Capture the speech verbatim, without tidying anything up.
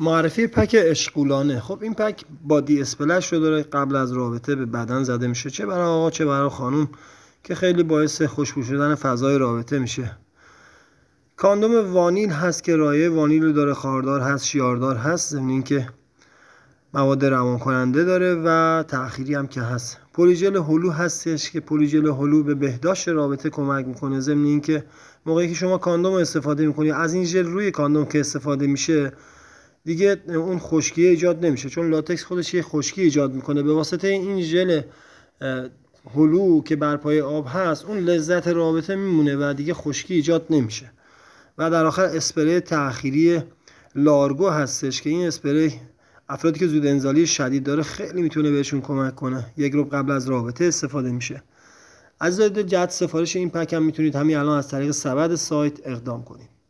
معرفی پک اشغولانه. خب این پک بادی اسپلش رو داره، قبل از رابطه به بدن زده میشه، چه برای آقا چه برای خانوم، که خیلی باعث خوشبو شدن فضای رابطه میشه. کاندوم وانیل هست که رایه وانیل رو داره، خاردار هست، شیاردار هست، ضمن اینکه مواد روان کننده داره و تأخیری هم که هست. پلیژل هلو هستش که پلیژل هلو به بهداشت رابطه کمک میکنه، ضمن اینکه موقعی که شما کاندوم استفاده میکنی از این ژل روی کاندوم که استفاده میشه دیگه اون خشکی ایجاد نمیشه، چون لاتکس خودش یه خشکی ایجاد میکنه. به واسطه این ژل هلو که بر پای آب هست اون لذت رابطه میمونه و دیگه خشکی ایجاد نمیشه. و در آخر اسپری تأخیری لارگو هستش که این اسپری افرادی که زود انزالی شدید داره خیلی میتونه بهشون کمک کنه. یک روب قبل از رابطه استفاده میشه. عزیزان جهت سفارش این پک هم میتونید همین الان از طریق سبد سایت اقدام کنید.